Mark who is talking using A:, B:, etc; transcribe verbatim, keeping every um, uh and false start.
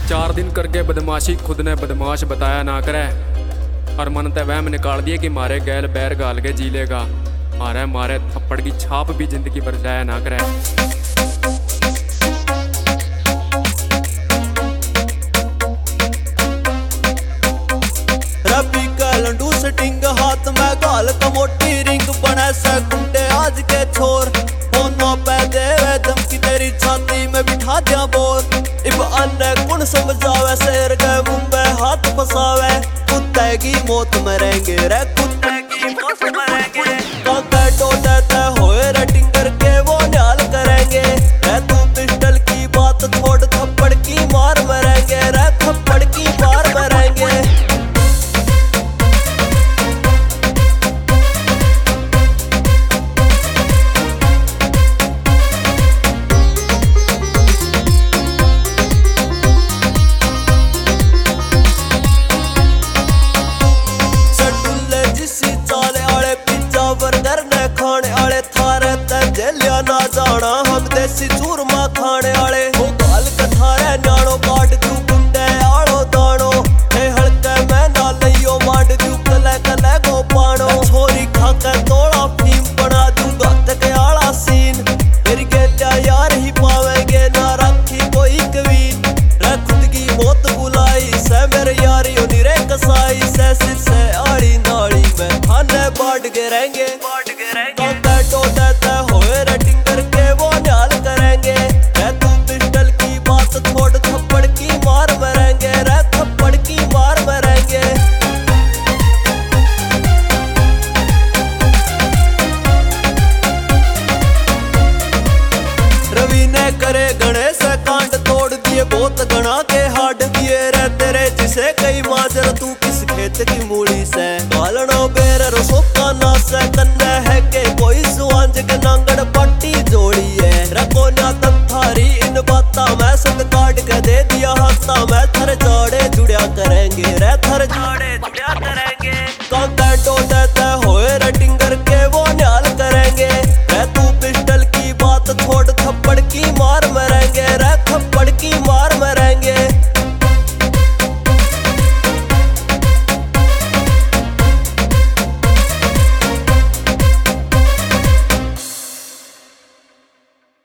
A: चार दिन करके बदमाशी खुद ने बदमाश बताया ना करे, और मन ते वहम निकाल दिए कि मारे गैल बैर गाल के जी लेगा। मारे मारे थप्पड़ की छाप भी जिंदगी भर जाया ना करे।
B: रबी का लंडू सटिंग हाथ में गाल का मोटी रिंग बने से गुंडे आज के छोर। होना पे देवे धमकी तेरी छाती में बिठा दिया बोर। इब अन्य कुण समझावे शेर गए मुंबई हाथ फसावे। कुत्ते की मौत मरेंगे रे कुत्ते की मौत मरेंगे। काका टोटे ते होए रटिंग करके वो न्याल करेंगे। रे तू पिस्टल की बात छोड़ थप्पड़ की मार मरेंगे रे थप्पड़ की मार मरेंगे। खाने आले थारे ते जेलिया ना जाना हम देसी चूरमा खाने आले। वो गाल कथारे न्याणो काट दू गुंडे आड़ो दानो। हे हल्के में ना लियो मांड दू कले कले को पानो। छोरी खाके तोड़ा फीम बना दूंगा तके आला सीन। मेरी गेलिया यार ही पावेंगे ना रखी कोई कवीन। रे खुद की मौत बुलाई से मेरे यारी होनी रे कसाई से। सिर से आड़ी नाड़ी में खाने बांट के रहेंगे। करे गणेश कांड तोड़ दिए बहुत गणा के हाड दिए रे तेरे जिसे कई माजर। तू किस खेत की मूली से गालनो बेर रसोका ना